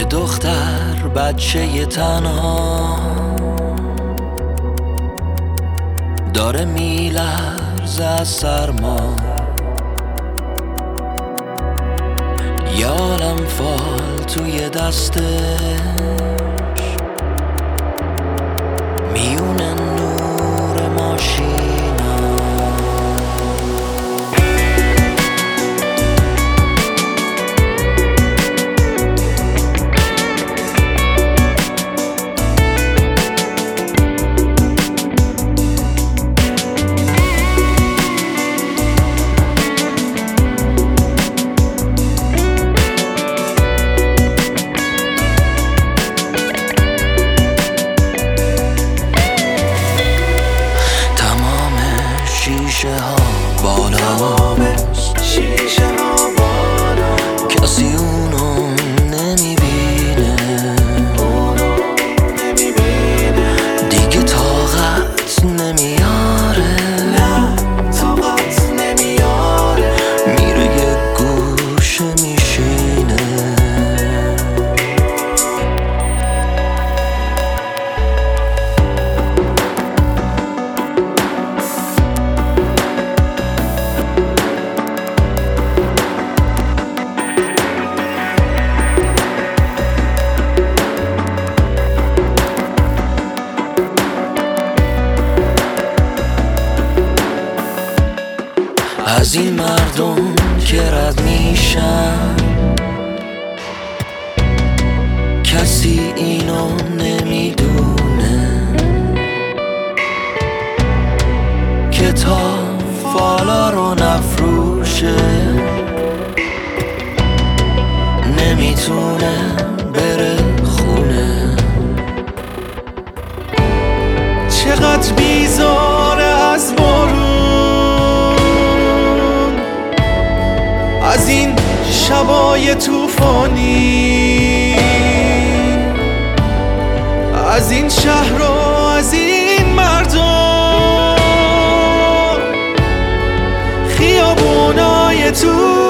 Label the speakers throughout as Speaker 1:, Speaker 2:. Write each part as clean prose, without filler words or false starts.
Speaker 1: دختر بچه تنها داره میلرزه از سرما، یه عالم فال توی دستش میونه نور ماشینا. شیشه ها بالا، کسی اونو نمیبینه، دیگه طاقت نمیاره، میره یه گوشه میشینه. از این مردم که رد میشن کسی اینو نمیدونه که تا فالا رو نفروشه نمیتونه بره خونه.
Speaker 2: چقدر بیزاره از بارون، از این شبای توفانی، از این شهر و از این مردم، خیابونای طولانی.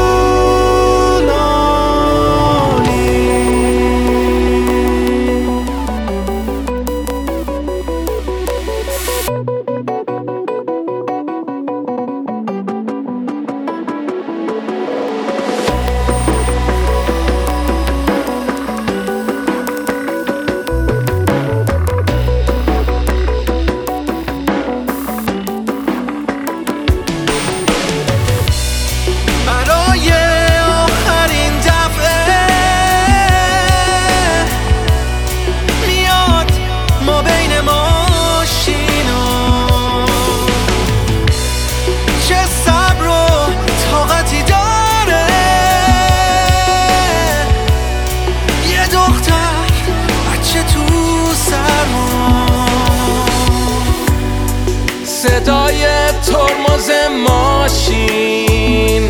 Speaker 3: صدای ترمز ماشین،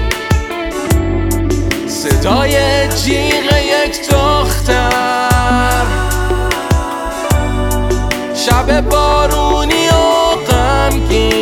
Speaker 3: صدای جیغ یک دختر، شب بارونی و غمگین.